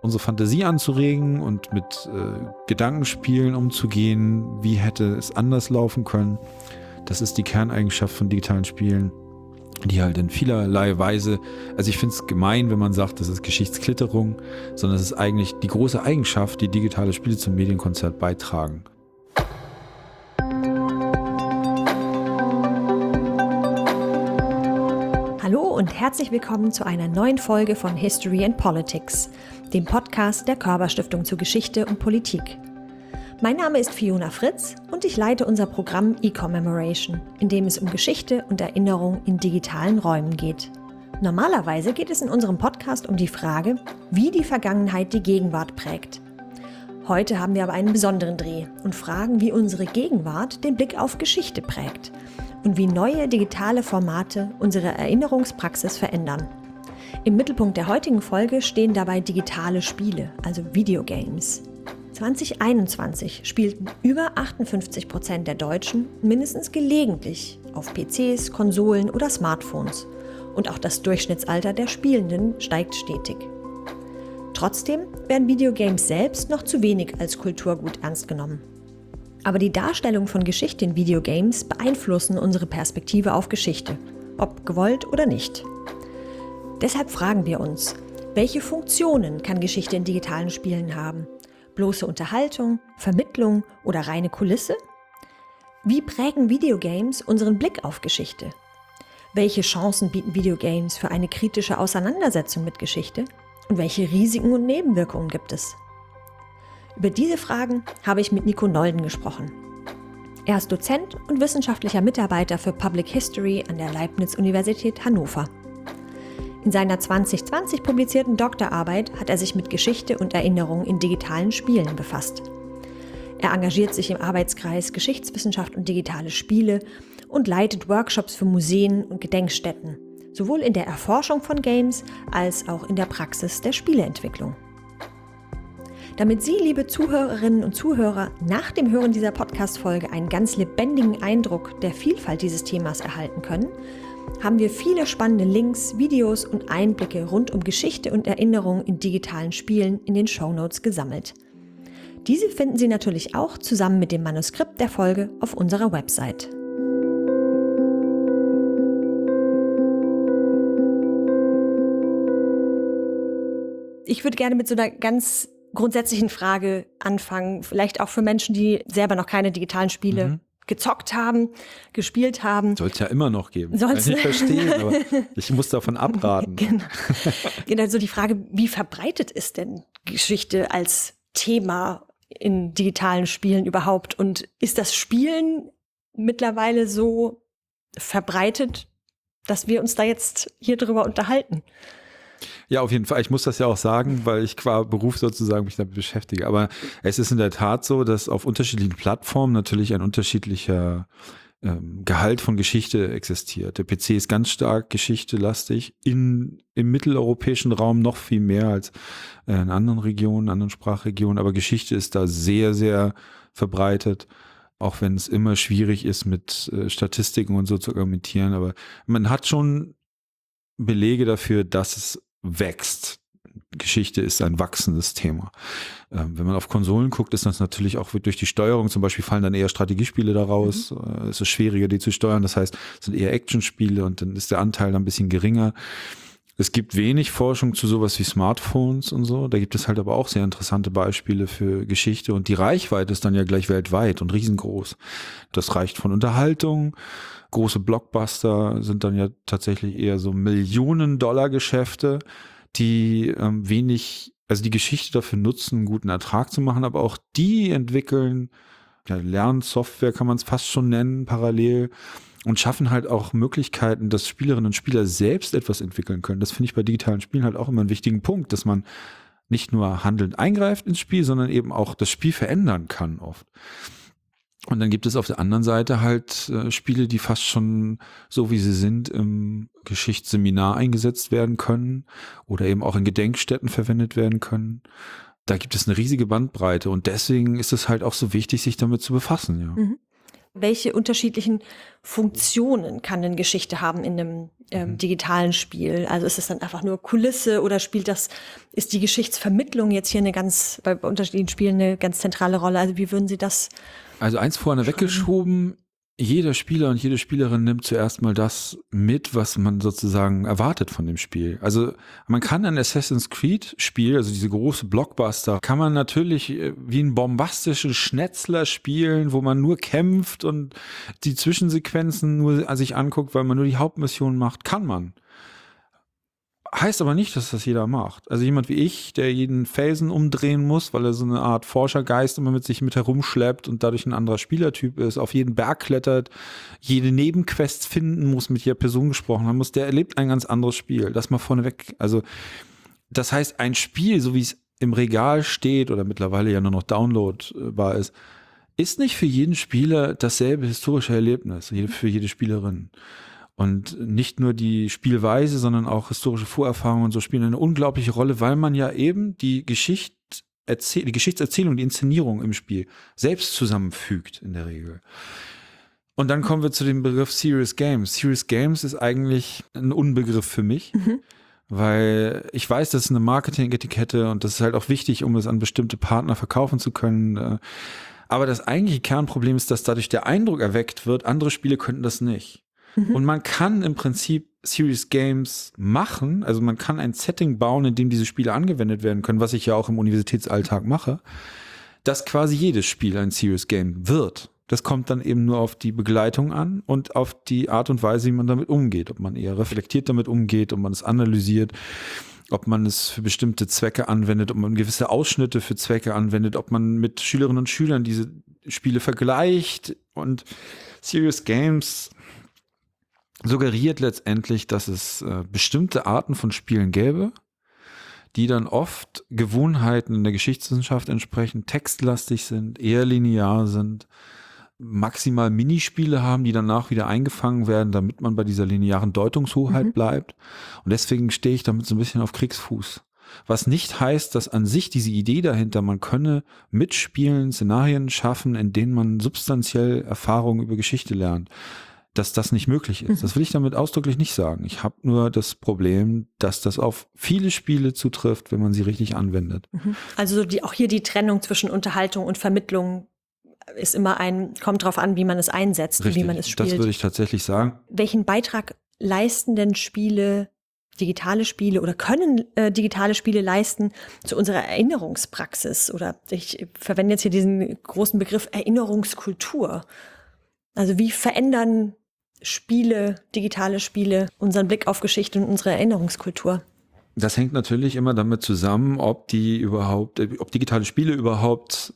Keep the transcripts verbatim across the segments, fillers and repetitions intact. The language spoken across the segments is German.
unsere Fantasie anzuregen und mit äh, Gedankenspielen umzugehen, wie hätte es anders laufen können. Das ist die Kerneigenschaft von digitalen Spielen, die halt in vielerlei Weise, also ich finde es gemein, wenn man sagt, das ist Geschichtsklitterung, sondern es ist eigentlich die große Eigenschaft, die digitale Spiele zum Medienkonzert beitragen. Hallo und herzlich willkommen zu einer neuen Folge von History and Politics, dem Podcast der Körber Stiftung zu Geschichte und Politik. Mein Name ist Fiona Fritz und ich leite unser Programm E-Commemoration, in dem es um Geschichte und Erinnerung in digitalen Räumen geht. Normalerweise geht es in unserem Podcast um die Frage, wie die Vergangenheit die Gegenwart prägt. Heute haben wir aber einen besonderen Dreh und fragen, wie unsere Gegenwart den Blick auf Geschichte prägt und wie neue digitale Formate unsere Erinnerungspraxis verändern. Im Mittelpunkt der heutigen Folge stehen dabei digitale Spiele, also Videogames. zwanzig einundzwanzig spielten über achtundfünfzig Prozent der Deutschen mindestens gelegentlich auf P Cs, Konsolen oder Smartphones. Und auch das Durchschnittsalter der Spielenden steigt stetig. Trotzdem werden Videogames selbst noch zu wenig als Kulturgut ernst genommen. Aber die Darstellung von Geschichte in Videogames beeinflussen unsere Perspektive auf Geschichte, ob gewollt oder nicht. Deshalb fragen wir uns, welche Funktionen kann Geschichte in digitalen Spielen haben? Bloße Unterhaltung, Vermittlung oder reine Kulisse? Wie prägen Videogames unseren Blick auf Geschichte? Welche Chancen bieten Videogames für eine kritische Auseinandersetzung mit Geschichte? Und welche Risiken und Nebenwirkungen gibt es? Über diese Fragen habe ich mit Nico Nolden gesprochen. Er ist Dozent und wissenschaftlicher Mitarbeiter für Public History an der Leibniz-Universität Hannover. In seiner zwanzig zwanzig publizierten Doktorarbeit hat er sich mit Geschichte und Erinnerung in digitalen Spielen befasst. Er engagiert sich im Arbeitskreis Geschichtswissenschaft und digitale Spiele und leitet Workshops für Museen und Gedenkstätten, sowohl in der Erforschung von Games als auch in der Praxis der Spieleentwicklung. Damit Sie, liebe Zuhörerinnen und Zuhörer, nach dem Hören dieser Podcast-Folge einen ganz lebendigen Eindruck der Vielfalt dieses Themas erhalten können, haben wir viele spannende Links, Videos und Einblicke rund um Geschichte und Erinnerung in digitalen Spielen in den Shownotes gesammelt. Diese finden Sie natürlich auch zusammen mit dem Manuskript der Folge auf unserer Website. Ich würde gerne mit so einer ganz grundsätzlichen Frage anfangen, vielleicht auch für Menschen, die selber noch keine digitalen Spiele mhm. gezockt haben, gespielt haben. Soll es ja immer noch geben. Soll's Kann ich nicht verstehen, aber ich muss davon abraten. Genau. Genau, so die Frage, wie verbreitet ist denn Geschichte als Thema in digitalen Spielen überhaupt? Und ist das Spielen mittlerweile so verbreitet, dass wir uns da jetzt hier drüber unterhalten? Ja, auf jeden Fall. Ich muss das ja auch sagen, weil ich qua Beruf sozusagen mich damit beschäftige. Aber es ist in der Tat so, dass auf unterschiedlichen Plattformen natürlich ein unterschiedlicher ähm, Gehalt von Geschichte existiert. Der P C ist ganz stark geschichtelastig, in, im mitteleuropäischen Raum noch viel mehr als äh, in anderen Regionen, anderen Sprachregionen. Aber Geschichte ist da sehr, sehr verbreitet, auch wenn es immer schwierig ist, mit äh, Statistiken und so zu argumentieren. Aber man hat schon Belege dafür, dass es wächst. Geschichte ist ein wachsendes Thema. Ähm, wenn man auf Konsolen guckt, ist das natürlich auch durch die Steuerung, zum Beispiel fallen dann eher Strategiespiele daraus. Mhm. Es ist schwieriger, die zu steuern. Das heißt, es sind eher Actionspiele und dann ist der Anteil dann ein bisschen geringer. Es gibt wenig Forschung zu sowas wie Smartphones und so. Da gibt es halt aber auch sehr interessante Beispiele für Geschichte und die Reichweite ist dann ja gleich weltweit und riesengroß. Das reicht von Unterhaltung. Große Blockbuster sind dann ja tatsächlich eher so Millionen-Dollar-Geschäfte, die ähm, wenig, also die Geschichte dafür nutzen, einen guten Ertrag zu machen, aber auch die entwickeln, ja, Lernsoftware kann man es fast schon nennen, parallel und schaffen halt auch Möglichkeiten, dass Spielerinnen und Spieler selbst etwas entwickeln können. Das finde ich bei digitalen Spielen halt auch immer einen wichtigen Punkt, dass man nicht nur handelnd eingreift ins Spiel, sondern eben auch das Spiel verändern kann oft. Und dann gibt es auf der anderen Seite halt äh, Spiele, die fast schon so wie sie sind im Geschichtsseminar eingesetzt werden können oder eben auch in Gedenkstätten verwendet werden können. Da gibt es eine riesige Bandbreite und deswegen ist es halt auch so wichtig, sich damit zu befassen. Ja. Mhm. Welche unterschiedlichen Funktionen kann denn Geschichte haben in einem ähm, mhm. digitalen Spiel? Also ist es dann einfach nur Kulisse oder spielt das, ist die Geschichtsvermittlung jetzt hier eine ganz, bei unterschiedlichen Spielen eine ganz zentrale Rolle? Also wie würden Sie das? Also eins vorne weggeschoben, jeder Spieler und jede Spielerin nimmt zuerst mal das mit, was man sozusagen erwartet von dem Spiel. Also man kann ein Assassin's Creed Spiel, also diese große Blockbuster, kann man natürlich wie einen bombastischen Schnetzler spielen, wo man nur kämpft und die Zwischensequenzen nur sich anguckt, weil man nur die Hauptmission macht, kann man. Heißt aber nicht, dass das jeder macht. Also jemand wie ich, der jeden Felsen umdrehen muss, weil er so eine Art Forschergeist immer mit sich mit herumschleppt und dadurch ein anderer Spielertyp ist, auf jeden Berg klettert, jede Nebenquest finden muss, mit jeder Person gesprochen haben muss, der erlebt ein ganz anderes Spiel. Das mal vorneweg. Also das heißt, ein Spiel, so wie es im Regal steht oder mittlerweile ja nur noch downloadbar ist, ist nicht für jeden Spieler dasselbe historische Erlebnis, für jede Spielerin. Und nicht nur die Spielweise, sondern auch historische Vorerfahrungen und so spielen eine unglaubliche Rolle, weil man ja eben die Geschichte, die Geschichtserzählung, die Inszenierung im Spiel selbst zusammenfügt in der Regel. Und dann kommen wir zu dem Begriff Serious Games. Serious Games ist eigentlich ein Unbegriff für mich, mhm. weil ich weiß, das ist eine Marketing-Etikette und das ist halt auch wichtig, um es an bestimmte Partner verkaufen zu können. Aber das eigentliche Kernproblem ist, dass dadurch der Eindruck erweckt wird, andere Spiele könnten das nicht. Mhm. Und man kann im Prinzip Serious Games machen, also man kann ein Setting bauen, in dem diese Spiele angewendet werden können, was ich ja auch im Universitätsalltag mache, dass quasi jedes Spiel ein Serious Game wird. Das kommt dann eben nur auf die Begleitung an und auf die Art und Weise, wie man damit umgeht. Ob man eher reflektiert damit umgeht, ob man es analysiert, ob man es für bestimmte Zwecke anwendet, ob man gewisse Ausschnitte für Zwecke anwendet, ob man mit Schülerinnen und Schülern diese Spiele vergleicht. Und Serious Games suggeriert letztendlich, dass es äh, bestimmte Arten von Spielen gäbe, die dann oft Gewohnheiten in der Geschichtswissenschaft entsprechend textlastig sind, eher linear sind, maximal Minispiele haben, die danach wieder eingefangen werden, damit man bei dieser linearen Deutungshoheit mhm. bleibt. Und deswegen stehe ich damit so ein bisschen auf Kriegsfuß. Was nicht heißt, dass an sich diese Idee dahinter, man könne mitspielen, Szenarien schaffen, in denen man substanziell Erfahrungen über Geschichte lernt, dass das nicht möglich ist. Das will ich damit ausdrücklich nicht sagen. Ich habe nur das Problem, dass das auf viele Spiele zutrifft, wenn man sie richtig anwendet. Also die, auch hier die Trennung zwischen Unterhaltung und Vermittlung ist immer ein, kommt drauf an, wie man es einsetzt, richtig, wie man es spielt. Das würde ich tatsächlich sagen. Welchen Beitrag leisten denn Spiele, digitale Spiele oder können äh, digitale Spiele leisten zu unserer Erinnerungspraxis? Oder ich verwende jetzt hier diesen großen Begriff Erinnerungskultur. Also wie verändern Spiele, digitale Spiele, unseren Blick auf Geschichte und unsere Erinnerungskultur? Das hängt natürlich immer damit zusammen, ob die überhaupt, ob digitale Spiele überhaupt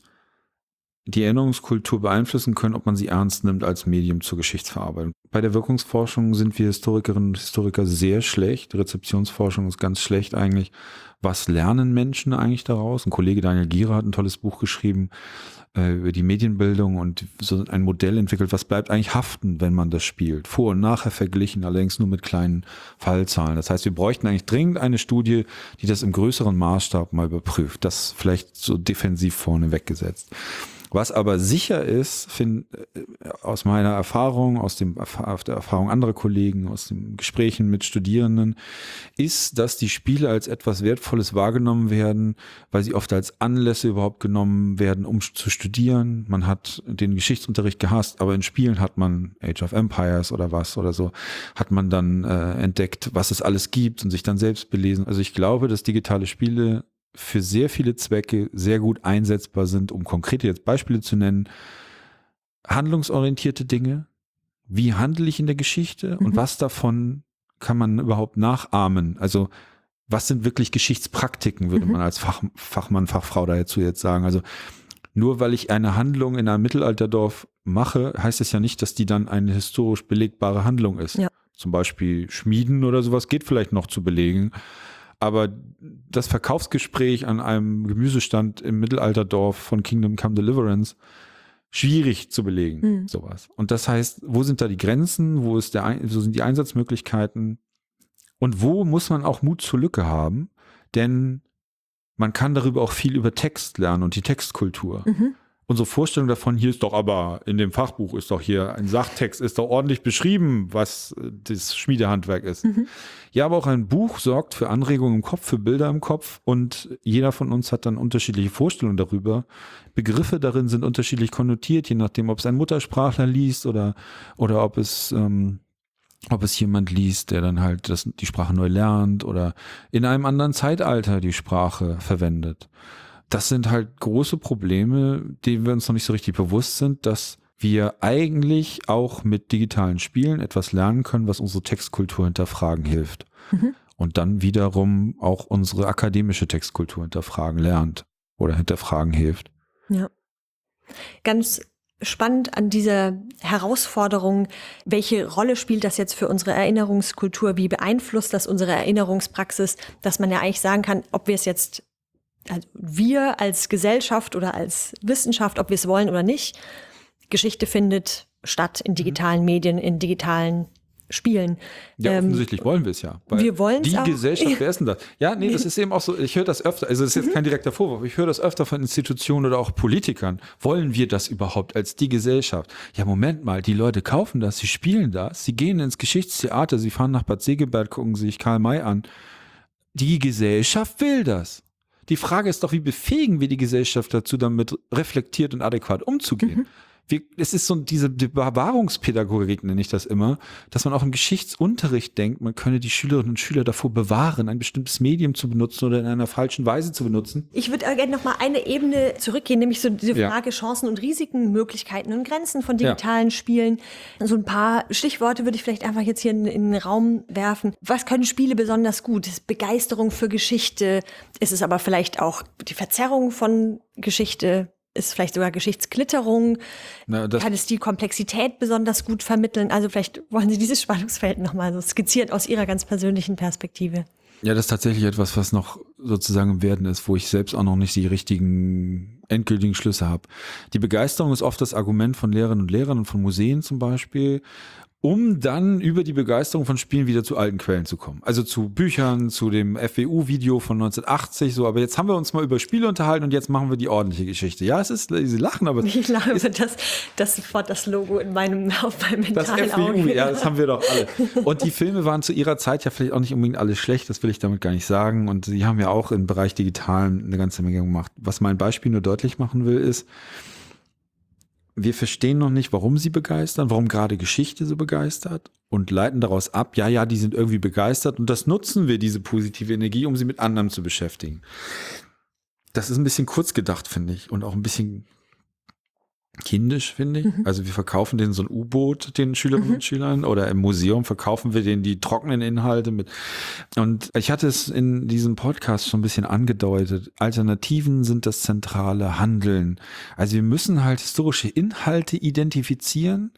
die Erinnerungskultur beeinflussen können, ob man sie ernst nimmt als Medium zur Geschichtsverarbeitung. Bei der Wirkungsforschung sind wir Historikerinnen und Historiker sehr schlecht. Die Rezeptionsforschung ist ganz schlecht eigentlich. Was lernen Menschen eigentlich daraus? Ein Kollege Daniel Gierer hat ein tolles Buch geschrieben äh, über die Medienbildung und so ein Modell entwickelt, was bleibt eigentlich haften, wenn man das spielt. Vor- und nachher verglichen, allerdings nur mit kleinen Fallzahlen. Das heißt, wir bräuchten eigentlich dringend eine Studie, die das im größeren Maßstab mal überprüft. Das vielleicht so defensiv vorne weggesetzt. Was aber sicher ist, find, aus meiner Erfahrung, aus dem aus der Erfahrung anderer Kollegen, aus den Gesprächen mit Studierenden, ist, dass die Spiele als etwas Wertvolles wahrgenommen werden, weil sie oft als Anlässe überhaupt genommen werden, um zu studieren. Man hat den Geschichtsunterricht gehasst, aber in Spielen hat man Age of Empires oder was oder so, hat man dann äh, entdeckt, was es alles gibt und sich dann selbst belesen. Also ich glaube, dass digitale Spiele für sehr viele Zwecke sehr gut einsetzbar sind, um konkrete jetzt Beispiele zu nennen. Handlungsorientierte Dinge. Wie handle ich in der Geschichte und mhm. was davon kann man überhaupt nachahmen? Also was sind wirklich Geschichtspraktiken, würde mhm. man als Fach, Fachmann, Fachfrau dazu jetzt sagen. Also nur weil ich eine Handlung in einem Mittelalterdorf mache, heißt es ja nicht, dass die dann eine historisch belegbare Handlung ist. Ja. Zum Beispiel Schmieden oder sowas geht vielleicht noch zu belegen. Aber das Verkaufsgespräch an einem Gemüsestand im Mittelalterdorf von Kingdom Come Deliverance, schwierig zu belegen, mhm. sowas. Und das heißt, wo sind da die Grenzen, wo ist der, wo sind die Einsatzmöglichkeiten und wo muss man auch Mut zur Lücke haben, denn man kann darüber auch viel über Text lernen und die Textkultur. Mhm. unsere Vorstellung davon, hier ist doch aber, in dem Fachbuch ist doch hier ein Sachtext, ist doch ordentlich beschrieben, was das Schmiedehandwerk ist. Mhm. Ja, aber auch ein Buch sorgt für Anregungen im Kopf, für Bilder im Kopf und jeder von uns hat dann unterschiedliche Vorstellungen darüber. Begriffe darin sind unterschiedlich konnotiert, je nachdem, ob es ein Muttersprachler liest oder, oder ob es, ähm, ob es jemand liest, der dann halt das, die Sprache neu lernt oder in einem anderen Zeitalter die Sprache verwendet. Das sind halt große Probleme, denen wir uns noch nicht so richtig bewusst sind, dass wir eigentlich auch mit digitalen Spielen etwas lernen können, was unsere Textkultur hinterfragen hilft. Mhm. Und dann wiederum auch unsere akademische Textkultur hinterfragen lernt oder hinterfragen hilft. Ja. Ganz spannend an dieser Herausforderung, welche Rolle spielt das jetzt für unsere Erinnerungskultur? Wie beeinflusst das unsere Erinnerungspraxis? Dass man ja eigentlich sagen kann, ob wir es jetzt, also wir als Gesellschaft oder als Wissenschaft, ob wir es wollen oder nicht, Geschichte findet statt in digitalen Medien, in digitalen Spielen. Ja, ähm, offensichtlich wollen wir es ja. Wir wollen es Die auch. Gesellschaft, wer ist denn das? Ja, nee, das ist eben auch so, ich höre das öfter, also das ist jetzt mhm. kein direkter Vorwurf, ich höre das öfter von Institutionen oder auch Politikern. Wollen wir das überhaupt als die Gesellschaft? Ja, Moment mal, die Leute kaufen das, sie spielen das, sie gehen ins Geschichtstheater, sie fahren nach Bad Segeberg, gucken sich Karl May an. Die Gesellschaft will das. Die Frage ist doch, wie befähigen wir die Gesellschaft dazu, damit reflektiert und adäquat umzugehen? Mhm. Wir, es ist so diese die Bewahrungspädagogik, nenne ich das immer, dass man auch im Geschichtsunterricht denkt, man könne die Schülerinnen und Schüler davor bewahren, ein bestimmtes Medium zu benutzen oder in einer falschen Weise zu benutzen. Ich würde gerne noch mal eine Ebene zurückgehen, nämlich so diese Frage ja. Chancen und Risiken, Möglichkeiten und Grenzen von digitalen ja. Spielen. So ein paar Stichworte würde ich vielleicht einfach jetzt hier in, in den Raum werfen. Was können Spiele besonders gut? Ist Begeisterung für Geschichte? Ist es aber vielleicht auch die Verzerrung von Geschichte? Ist vielleicht sogar Geschichtsklitterung? Na, kann es die Komplexität besonders gut vermitteln? Also vielleicht wollen Sie dieses Spannungsfeld nochmal so skizziert aus Ihrer ganz persönlichen Perspektive. Ja, das ist tatsächlich etwas, was noch sozusagen im Werden ist, wo ich selbst auch noch nicht die richtigen endgültigen Schlüsse habe. Die Begeisterung ist oft das Argument von Lehrerinnen und Lehrern und von Museen zum Beispiel, um dann über die Begeisterung von Spielen wieder zu alten Quellen zu kommen. Also zu Büchern, zu dem F W U-Video von neunzehnhundertachtzig, so, aber jetzt haben wir uns mal über Spiele unterhalten und jetzt machen wir die ordentliche Geschichte. Ja, es ist, Sie lachen, aber... Ich lache über das, das sofort das Logo in meinem, auf meinem mentalen Das F W U, Auge. Ja, das haben wir doch alle. Und die Filme waren zu ihrer Zeit ja vielleicht auch nicht unbedingt alles schlecht, das will ich damit gar nicht sagen. Und sie haben ja auch im Bereich Digitalen eine ganze Menge gemacht. Was mein Beispiel nur deutlich machen will, ist, wir verstehen noch nicht, warum sie begeistern, warum gerade Geschichte so begeistert und leiten daraus ab, ja, ja, die sind irgendwie begeistert und das nutzen wir, diese positive Energie, um sie mit anderem zu beschäftigen. Das ist ein bisschen kurz gedacht, finde ich, und auch ein bisschen kindisch, finde ich. Mhm. Also wir verkaufen denen so ein U-Boot, den Schülerinnen mhm. und Schülern, oder im Museum verkaufen wir denen die trockenen Inhalte mit. Und ich hatte es in diesem Podcast schon ein bisschen angedeutet. Alternativen sind das zentrale Handeln. Also wir müssen halt historische Inhalte identifizieren,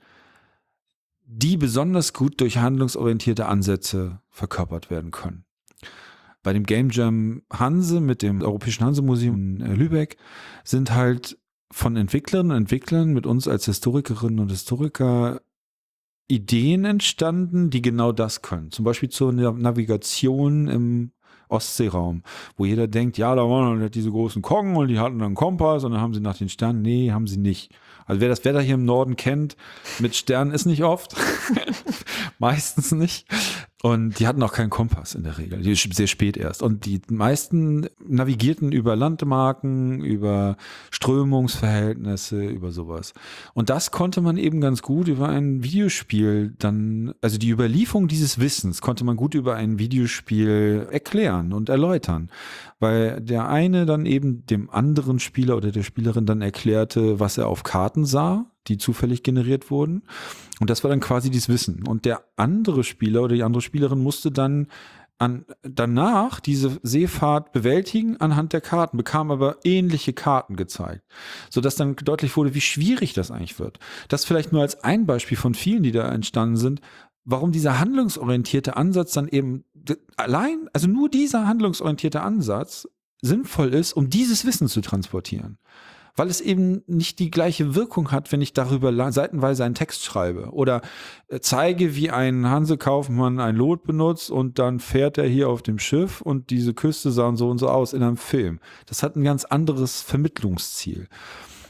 die besonders gut durch handlungsorientierte Ansätze verkörpert werden können. Bei dem Game Jam Hanse mit dem Europäischen Hanse-Museum in Lübeck sind halt von Entwicklerinnen und Entwicklern mit uns als Historikerinnen und Historiker Ideen entstanden, die genau das können. Zum Beispiel zur Navigation im Ostseeraum, wo jeder denkt, ja, da waren halt diese großen Koggen und die hatten dann einen Kompass und dann haben sie nach den Sternen. Nee, haben sie nicht. Also wer das Wetter hier im Norden kennt, mit Sternen ist nicht oft. Meistens nicht. Und die hatten auch keinen Kompass in der Regel, die ist sehr spät erst. Und die meisten navigierten über Landmarken, über Strömungsverhältnisse, über sowas. Und das konnte man eben ganz gut über ein Videospiel dann, also die Überlieferung dieses Wissens konnte man gut über ein Videospiel erklären und erläutern. Weil der eine dann eben dem anderen Spieler oder der Spielerin dann erklärte, was er auf Karten sah, die zufällig generiert wurden. Und das war dann quasi dieses Wissen. Und der andere Spieler oder die andere Spielerin musste dann an, danach diese Seefahrt bewältigen anhand der Karten, bekam aber ähnliche Karten gezeigt, sodass dann deutlich wurde, wie schwierig das eigentlich wird. Das vielleicht nur als ein Beispiel von vielen, die da entstanden sind, warum dieser handlungsorientierte Ansatz dann eben allein, also nur dieser handlungsorientierte Ansatz sinnvoll ist, um dieses Wissen zu transportieren. Weil es eben nicht die gleiche Wirkung hat, wenn ich darüber seitenweise einen Text schreibe oder zeige, wie ein Hansekaufmann ein Lot benutzt und dann fährt er hier auf dem Schiff und diese Küste sah so und so aus in einem Film. Das hat ein ganz anderes Vermittlungsziel.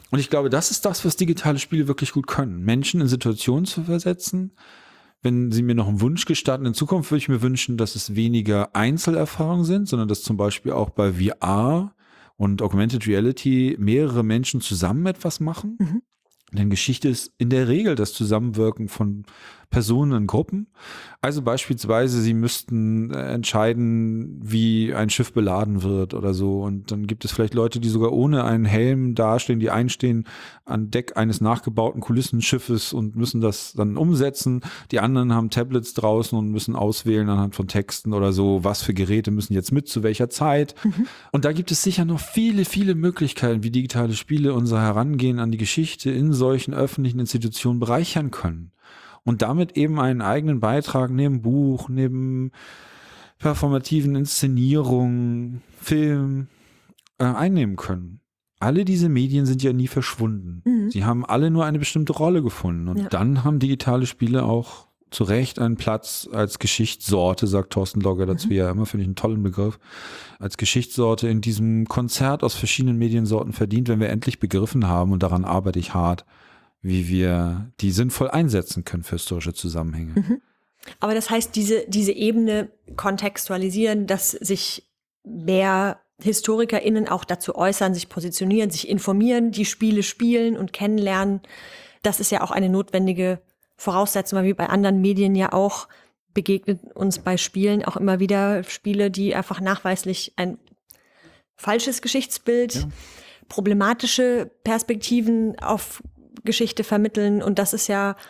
Und ich glaube, das ist das, was digitale Spiele wirklich gut können. Menschen in Situationen zu versetzen. Wenn Sie mir noch einen Wunsch gestatten, in Zukunft würde ich mir wünschen, dass es weniger Einzelerfahrungen sind, sondern dass zum Beispiel auch bei V R und Augmented Reality mehrere Menschen zusammen etwas machen. Mhm. Denn Geschichte ist in der Regel das Zusammenwirken von Personen in Gruppen. Also beispielsweise, sie müssten entscheiden, wie ein Schiff beladen wird oder so. Und dann gibt es vielleicht Leute, die sogar ohne einen Helm dastehen, die einstehen an Deck eines nachgebauten Kulissenschiffes und müssen das dann umsetzen. Die anderen haben Tablets draußen und müssen auswählen anhand von Texten oder so, was für Geräte müssen jetzt mit, zu welcher Zeit. Mhm. Und da gibt es sicher noch viele, viele Möglichkeiten, wie digitale Spiele unser Herangehen an die Geschichte in solchen öffentlichen Institutionen bereichern können. Und damit eben einen eigenen Beitrag neben Buch, neben performativen Inszenierungen, Film äh, einnehmen können. Alle diese Medien sind ja nie verschwunden. Mhm. Sie haben alle nur eine bestimmte Rolle gefunden. Und ja. dann haben digitale Spiele auch zu Recht einen Platz als Geschichtssorte, sagt Thorsten Logger dazu mhm. ja immer, finde ich einen tollen Begriff, als Geschichtssorte in diesem Konzert aus verschiedenen Mediensorten verdient, wenn wir endlich begriffen haben, und daran arbeite ich hart, wie wir die sinnvoll einsetzen können für historische Zusammenhänge. Mhm. Aber das heißt, diese, diese Ebene kontextualisieren, dass sich mehr HistorikerInnen auch dazu äußern, sich positionieren, sich informieren, die Spiele spielen und kennenlernen, das ist ja auch eine notwendige Voraussetzung, weil wie bei anderen Medien ja auch begegnet uns bei Spielen auch immer wieder Spiele, die einfach nachweislich ein falsches Geschichtsbild, ja. problematische Perspektiven auf Geschichte vermitteln, und das ist ja,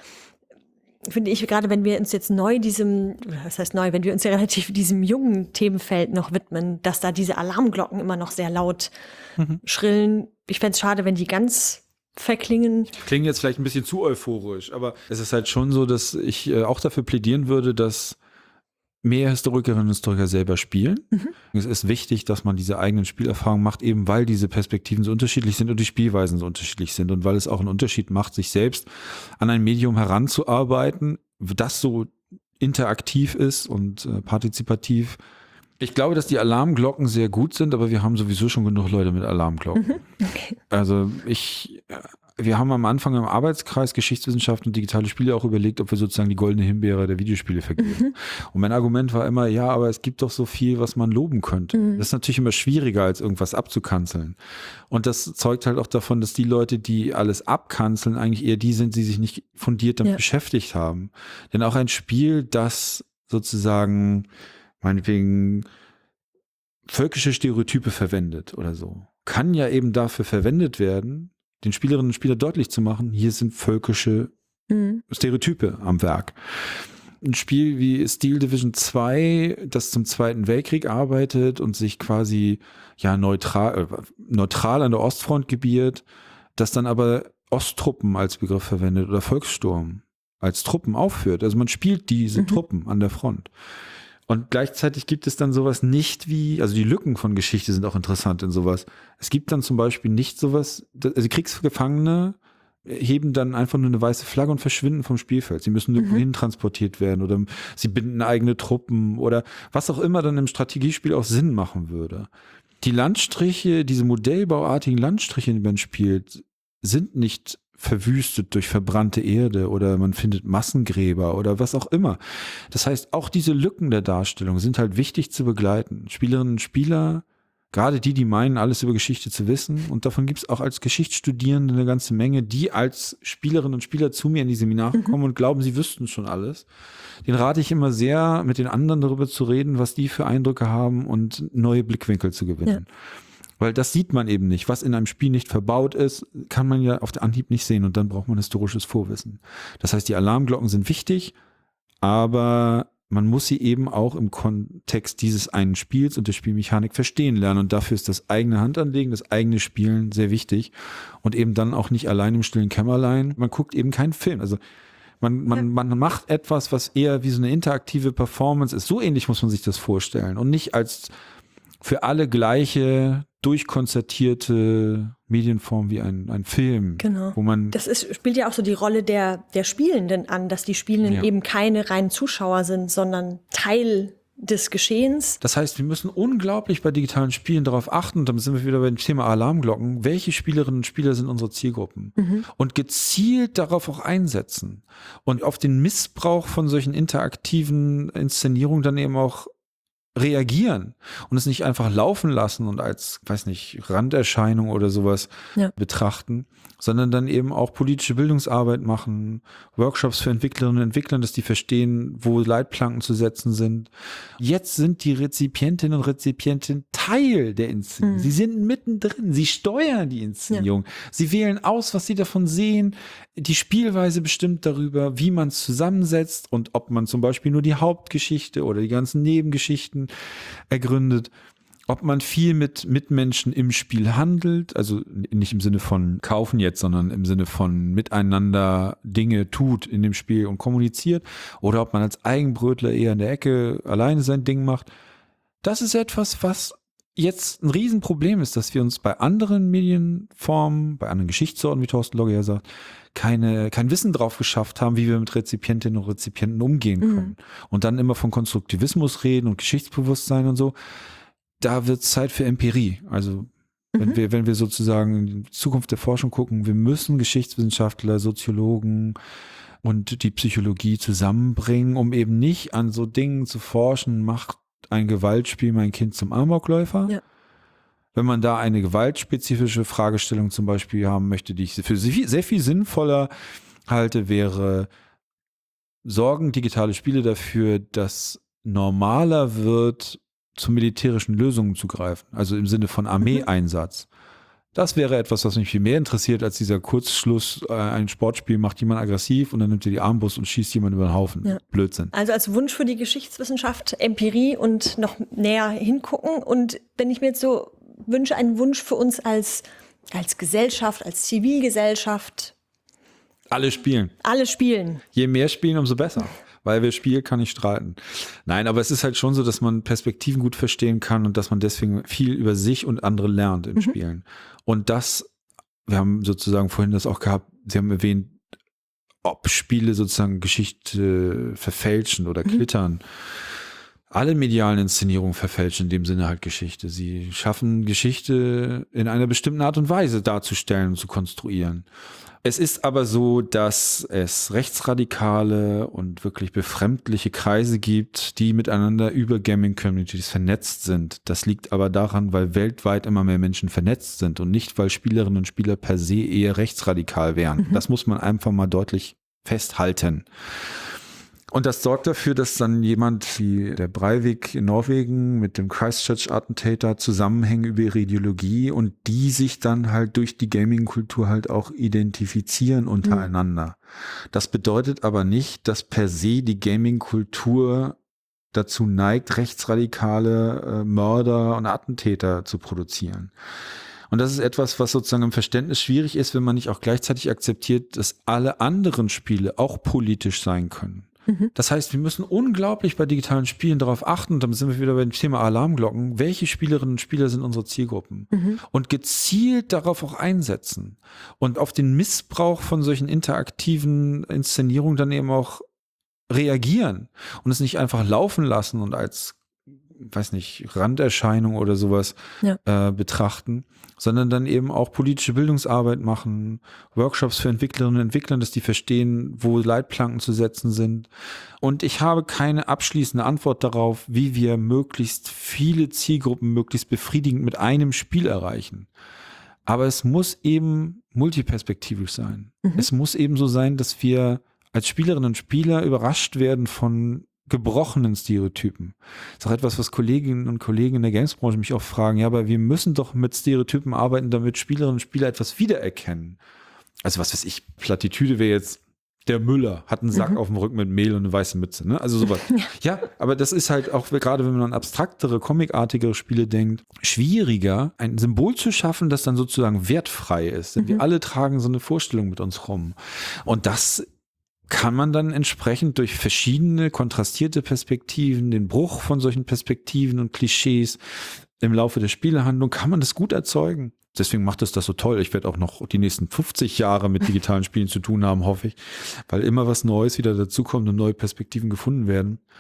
finde ich, gerade wenn wir uns jetzt neu diesem, was heißt neu, wenn wir uns ja relativ diesem jungen Themenfeld noch widmen, dass da diese Alarmglocken immer noch sehr laut mhm. schrillen. Ich fände es schade, wenn die ganz verklingen. Klingen jetzt vielleicht ein bisschen zu euphorisch, aber es ist halt schon so, dass ich äh, auch dafür plädieren würde, dass mehr Historikerinnen und Historiker selber spielen. Mhm. Es ist wichtig, dass man diese eigenen Spielerfahrungen macht, eben weil diese Perspektiven so unterschiedlich sind und die Spielweisen so unterschiedlich sind und weil es auch einen Unterschied macht, sich selbst an ein Medium heranzuarbeiten, das so interaktiv ist und äh, partizipativ. Ich glaube, dass die Alarmglocken sehr gut sind, aber wir haben sowieso schon genug Leute mit Alarmglocken. Mhm. Okay. Also ich... Wir haben am Anfang im Arbeitskreis Geschichtswissenschaft und digitale Spiele auch überlegt, ob wir sozusagen die goldene Himbeere der Videospiele vergeben. Mhm. Und mein Argument war immer, ja, aber es gibt doch so viel, was man loben könnte. Mhm. Das ist natürlich immer schwieriger, als irgendwas abzukanzeln. Und das zeugt halt auch davon, dass die Leute, die alles abkanzeln, eigentlich eher die sind, die sich nicht fundiert damit ja. beschäftigt haben. Denn auch ein Spiel, das sozusagen meinetwegen völkische Stereotype verwendet oder so, kann ja eben dafür verwendet werden, den Spielerinnen und Spielern deutlich zu machen, hier sind völkische mhm. Stereotype am Werk. Ein Spiel wie Steel Division zwei, das zum Zweiten Weltkrieg arbeitet und sich quasi ja neutral, äh, neutral an der Ostfront gebiert, das dann aber Osttruppen als Begriff verwendet oder Volkssturm als Truppen aufführt. Also man spielt diese mhm. Truppen an der Front. Und gleichzeitig gibt es dann sowas nicht wie, also die Lücken von Geschichte sind auch interessant in sowas. Es gibt dann zum Beispiel nicht sowas, also Kriegsgefangene heben dann einfach nur eine weiße Flagge und verschwinden vom Spielfeld. Sie müssen irgendwo mhm. hin transportiert werden oder sie binden eigene Truppen oder was auch immer dann im Strategiespiel auch Sinn machen würde. Die Landstriche, diese modellbauartigen Landstriche, die man spielt, sind nicht verwüstet durch verbrannte Erde oder man findet Massengräber oder was auch immer. Das heißt, auch diese Lücken der Darstellung sind halt wichtig zu begleiten. Spielerinnen und Spieler, gerade die, die meinen, alles über Geschichte zu wissen, und davon gibt es auch als Geschichtsstudierende eine ganze Menge, die als Spielerinnen und Spieler zu mir in die Seminare kommen und glauben, sie wüssten schon alles. Den rate ich immer sehr, mit den anderen darüber zu reden, was die für Eindrücke haben und neue Blickwinkel zu gewinnen. Ja. Weil das sieht man eben nicht. Was in einem Spiel nicht verbaut ist, kann man ja auf der Anhieb nicht sehen und dann braucht man historisches Vorwissen. Das heißt, die Alarmglocken sind wichtig, aber man muss sie eben auch im Kontext dieses einen Spiels und der Spielmechanik verstehen lernen und dafür ist das eigene Handanlegen, das eigene Spielen sehr wichtig und eben dann auch nicht allein im stillen Kämmerlein. Man guckt eben keinen Film. Also man, man, man macht etwas, was eher wie so eine interaktive Performance ist. So ähnlich muss man sich das vorstellen und nicht als für alle gleiche durchkonzertierte Medienform wie ein, ein Film. Genau. Wo man das ist, spielt ja auch so die Rolle der, der Spielenden an, dass die Spielenden ja. eben keine reinen Zuschauer sind, sondern Teil des Geschehens. Das heißt, wir müssen unglaublich bei digitalen Spielen darauf achten, und dann sind wir wieder beim Thema Alarmglocken, welche Spielerinnen und Spieler sind unsere Zielgruppen mhm. und gezielt darauf auch einsetzen und auf den Missbrauch von solchen interaktiven Inszenierungen dann eben auch reagieren und es nicht einfach laufen lassen und als, weiß nicht, Randerscheinung oder sowas ja. betrachten, sondern dann eben auch politische Bildungsarbeit machen, Workshops für Entwicklerinnen und Entwickler, dass die verstehen, wo Leitplanken zu setzen sind. Jetzt sind die Rezipientinnen und Rezipienten Teil der Inszenierung. Mhm. Sie sind mittendrin, sie steuern die Inszenierung. Ja. Sie wählen aus, was sie davon sehen. Die Spielweise bestimmt darüber, wie man es zusammensetzt und ob man zum Beispiel nur die Hauptgeschichte oder die ganzen Nebengeschichten ergründet, ob man viel mit Mitmenschen im Spiel handelt, also nicht im Sinne von kaufen jetzt, sondern im Sinne von miteinander Dinge tut in dem Spiel und kommuniziert, oder ob man als Eigenbrötler eher in der Ecke alleine sein Ding macht. Das ist etwas, was jetzt ein Riesenproblem ist, dass wir uns bei anderen Medienformen, bei anderen Geschichtsorten, wie Thorsten Logge ja sagt, keine, kein Wissen drauf geschafft haben, wie wir mit Rezipientinnen und Rezipienten umgehen können. Mhm. Und dann immer von Konstruktivismus reden und Geschichtsbewusstsein und so. Da wird es Zeit für Empirie. Also wenn mhm. wir, wenn wir sozusagen in die Zukunft der Forschung gucken, wir müssen Geschichtswissenschaftler, Soziologen und die Psychologie zusammenbringen, um eben nicht an so Dingen zu forschen, macht ein Gewaltspiel mein Kind zum Amokläufer. Ja. Wenn man da eine gewaltspezifische Fragestellung zum Beispiel haben möchte, die ich für sehr viel sinnvoller halte, wäre, sorgen digitale Spiele dafür, dass normaler wird, zu militärischen Lösungen zu greifen, also im Sinne von Armeeeinsatz. Das wäre etwas, was mich viel mehr interessiert, als dieser Kurzschluss, äh, ein Sportspiel macht jemand aggressiv und dann nimmt er die Armbrust und schießt jemand über den Haufen. Ja. Blödsinn. Also als Wunsch für die Geschichtswissenschaft, Empirie und noch näher hingucken. Und wenn ich mir jetzt so wünsche, einen Wunsch für uns als, als Gesellschaft, als Zivilgesellschaft. Alle spielen. Alle spielen. Je mehr spielen, umso besser. Weil wer spielt, kann nicht streiten. Nein, aber es ist halt schon so, dass man Perspektiven gut verstehen kann und dass man deswegen viel über sich und andere lernt im mhm. Spielen. Und das, wir haben sozusagen vorhin das auch gehabt, Sie haben erwähnt, ob Spiele sozusagen Geschichte verfälschen oder klittern. Mhm. Alle medialen Inszenierungen verfälschen in dem Sinne halt Geschichte. Sie schaffen Geschichte in einer bestimmten Art und Weise darzustellen und zu konstruieren. Es ist aber so, dass es rechtsradikale und wirklich befremdliche Kreise gibt, die miteinander über Gaming-Communities vernetzt sind. Das liegt aber daran, weil weltweit immer mehr Menschen vernetzt sind und nicht, weil Spielerinnen und Spieler per se eher rechtsradikal wären. Mhm. Das muss man einfach mal deutlich festhalten. Und das sorgt dafür, dass dann jemand wie der Breivik in Norwegen mit dem Christchurch-Attentäter zusammenhängen über ihre Ideologie und die sich dann halt durch die Gaming-Kultur halt auch identifizieren untereinander. Mhm. Das bedeutet aber nicht, dass per se die Gaming-Kultur dazu neigt, rechtsradikale äh, Mörder und Attentäter zu produzieren. Und das ist etwas, was sozusagen im Verständnis schwierig ist, wenn man nicht auch gleichzeitig akzeptiert, dass alle anderen Spiele auch politisch sein können. Das heißt, wir müssen unglaublich bei digitalen Spielen darauf achten, und dann sind wir wieder beim Thema Alarmglocken, welche Spielerinnen und Spieler sind unsere Zielgruppen mhm. und gezielt darauf auch einsetzen und auf den Missbrauch von solchen interaktiven Inszenierungen dann eben auch reagieren und es nicht einfach laufen lassen und als, weiß nicht, Randerscheinung oder sowas ja. äh, betrachten, sondern dann eben auch politische Bildungsarbeit machen, Workshops für Entwicklerinnen und Entwickler, dass die verstehen, wo Leitplanken zu setzen sind. Und ich habe keine abschließende Antwort darauf, wie wir möglichst viele Zielgruppen möglichst befriedigend mit einem Spiel erreichen. Aber es muss eben multiperspektivisch sein. Mhm. Es muss eben so sein, dass wir als Spielerinnen und Spieler überrascht werden von gebrochenen Stereotypen. Das ist auch etwas, was Kolleginnen und Kollegen in der Gamesbranche mich auch fragen, ja, aber wir müssen doch mit Stereotypen arbeiten, damit Spielerinnen und Spieler etwas wiedererkennen. Also was weiß ich, Plattitüde wäre jetzt, der Müller hat einen Sack mhm. auf dem Rücken mit Mehl und eine weiße Mütze, ne? Also sowas. Ja, aber das ist halt auch, gerade wenn man an abstraktere, comicartigere Spiele denkt, schwieriger, ein Symbol zu schaffen, das dann sozusagen wertfrei ist. Denn mhm. wir alle tragen so eine Vorstellung mit uns rum. Und das kann man dann entsprechend durch verschiedene kontrastierte Perspektiven, den Bruch von solchen Perspektiven und Klischees im Laufe der Spielehandlung, kann man das gut erzeugen. Deswegen macht es das so toll. Ich werde auch noch die nächsten fünfzig Jahre mit digitalen Spielen zu tun haben, hoffe ich, weil immer was Neues wieder dazukommt und neue Perspektiven gefunden werden.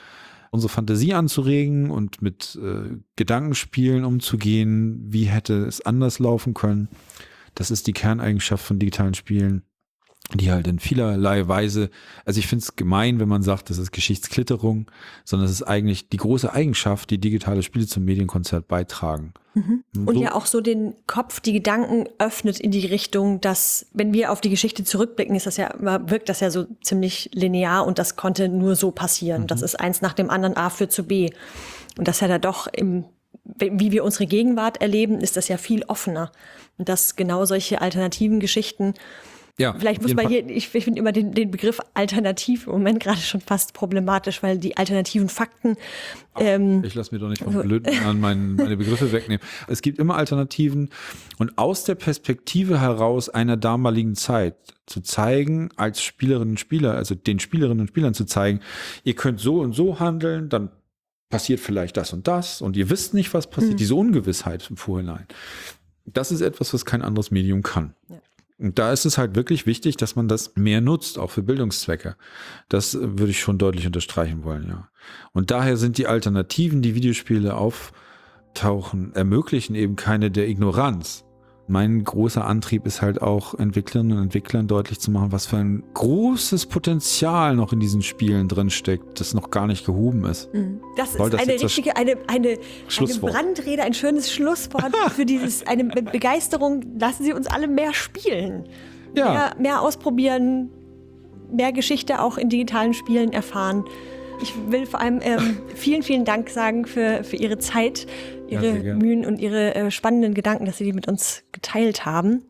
unsere Fantasie anzuregen und mit äh, Gedankenspielen umzugehen, wie hätte es anders laufen können. Das ist die Kerneigenschaft von digitalen Spielen, die halt in vielerlei Weise, also ich finde es gemein, wenn man sagt, das ist Geschichtsklitterung, sondern es ist eigentlich die große Eigenschaft, die digitale Spiele zum Medienkonzert beitragen. Mhm. Und so, ja auch so den Kopf, die Gedanken öffnet in die Richtung, dass, wenn wir auf die Geschichte zurückblicken, ist das ja, wirkt das ja so ziemlich linear und das konnte nur so passieren. Mhm. Das ist eins nach dem anderen, A führt zu B. Und das ja da doch im wie wir unsere Gegenwart erleben, ist das ja viel offener. Und dass genau solche alternativen Geschichten, ja, vielleicht muss man hier, ich, ich finde immer den, den Begriff alternativ im Moment gerade schon fast problematisch, weil die alternativen Fakten. Ähm, ich lasse mir doch nicht von Blöden an mein, meine Begriffe wegnehmen. Es gibt immer Alternativen und aus der Perspektive heraus einer damaligen Zeit zu zeigen, als Spielerinnen und Spieler, also den Spielerinnen und Spielern zu zeigen, ihr könnt so und so handeln, dann passiert vielleicht das und das und ihr wisst nicht, was passiert, mhm. diese Ungewissheit im Vorhinein. Das ist etwas, was kein anderes Medium kann. Ja. Und da ist es halt wirklich wichtig, dass man das mehr nutzt, auch für Bildungszwecke. Das würde ich schon deutlich unterstreichen wollen, ja. Und daher sind die Alternativen, die Videospiele auftauchen, ermöglichen eben keine der Ignoranz. Mein großer Antrieb ist halt auch, Entwicklerinnen und Entwicklern deutlich zu machen, was für ein großes Potenzial noch in diesen Spielen drin steckt, das noch gar nicht gehoben ist. Das ist das eine richtige, eine, eine, eine Brandrede, ein schönes Schlusswort für dieses, eine Begeisterung. Lassen Sie uns alle mehr spielen, ja. mehr, mehr ausprobieren, mehr Geschichte auch in digitalen Spielen erfahren. Ich will vor allem ähm, vielen, vielen Dank sagen für, für Ihre Zeit, Ihre ja, Mühen und Ihre äh, spannenden Gedanken, dass Sie die mit uns geteilt haben.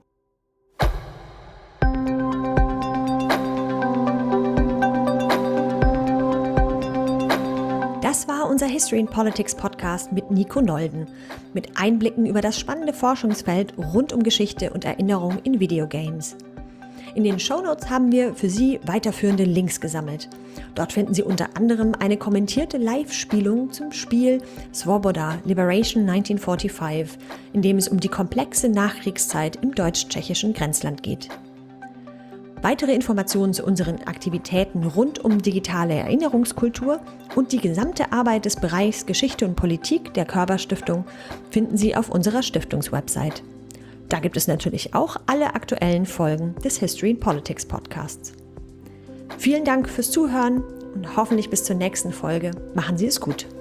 Das war unser History and Politics Podcast mit Nico Nolden, mit Einblicken über das spannende Forschungsfeld rund um Geschichte und Erinnerung in Videogames. In den Shownotes haben wir für Sie weiterführende Links gesammelt. Dort finden Sie unter anderem eine kommentierte Live-Spielung zum Spiel Svoboda Liberation neunzehnhundertfünfundvierzig, in dem es um die komplexe Nachkriegszeit im deutsch-tschechischen Grenzland geht. Weitere Informationen zu unseren Aktivitäten rund um digitale Erinnerungskultur und die gesamte Arbeit des Bereichs Geschichte und Politik der Körber Stiftung finden Sie auf unserer Stiftungswebsite. Da gibt es natürlich auch alle aktuellen Folgen des History and Politics Podcasts. Vielen Dank fürs Zuhören und hoffentlich bis zur nächsten Folge. Machen Sie es gut.